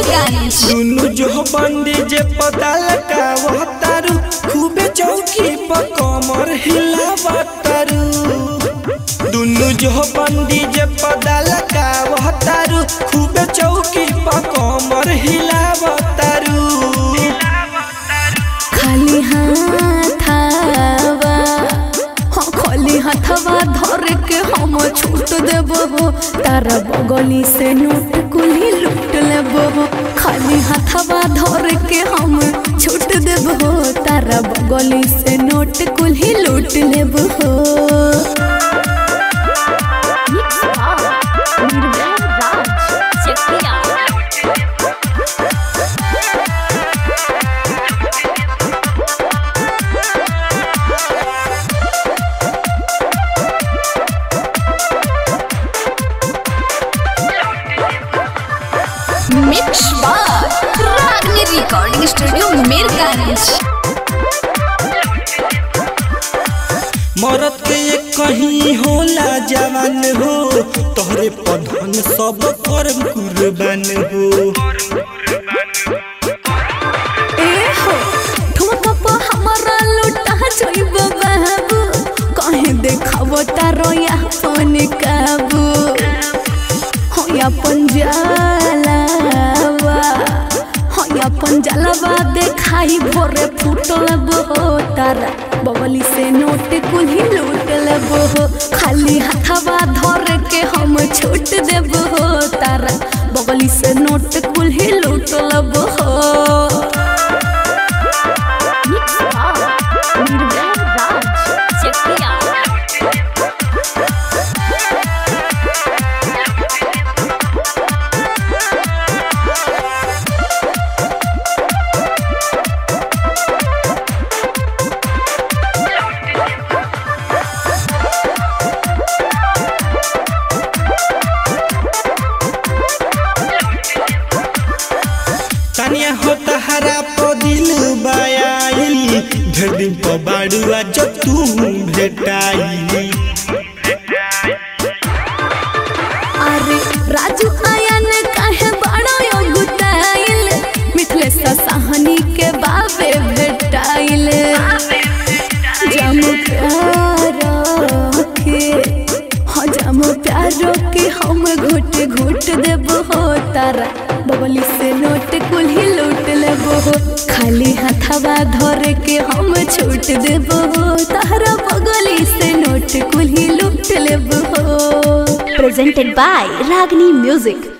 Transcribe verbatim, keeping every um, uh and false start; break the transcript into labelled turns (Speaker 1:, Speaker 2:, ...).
Speaker 1: मीरगंज।
Speaker 2: दुनु जो बंदी जे पता लगावतारू खूबे चौकी पर कमर हिलावतारू। दुनु जो बंदी जे पता लगावतारू खूबे चौकी पर कमर हिलावतारू।
Speaker 1: खाली हाथवा हाँ खाली हाथवा धर के हम छूट देबो तारा बगली से नोट कुली लूट लेबो। खाली हाथवा धर के हम छूट देबो तारा बगली से नोट कुली लूट लेबो। मिक्स बार रागनी रिकॉर्डिंग स्टूडियो मीरगंज।
Speaker 2: मरद के एक कहीं होला जवान हो तोहरे पधन सब पर कुर्बान हो।
Speaker 1: ए हो ठुमका प हमरा लुटा जइबो बाबू कहे देखाबो तारो अपन काबू हो अपन जलवा हो अपन जलवा देखाई भोरे फुटल बो तारा बगली से नोट कुल्ही लूट लेबो। खाली हाथवा धर के हम छूट देबो तारा बगली से नोट कुल्ही लूट लेबो।
Speaker 2: तानिया हो तहरा तो दिल बायाई ढेर दिन तो बाड़ुआ जब तू भेटाई।
Speaker 1: अरे राजू आयन काहे बड़ा योगुताइल मिथलेश साहनी के बाबे भेटाइल। जम प्यारो के हाँ जम प्यारो के हम घुट घुट देबो तारा बगली से नोट कुल्ही लूट लेबो। खाली हाथवा धर के हम छूट देबो तारा बगली से नोट कुल्ही लूट लेबो।
Speaker 3: Presented by Ragini Music।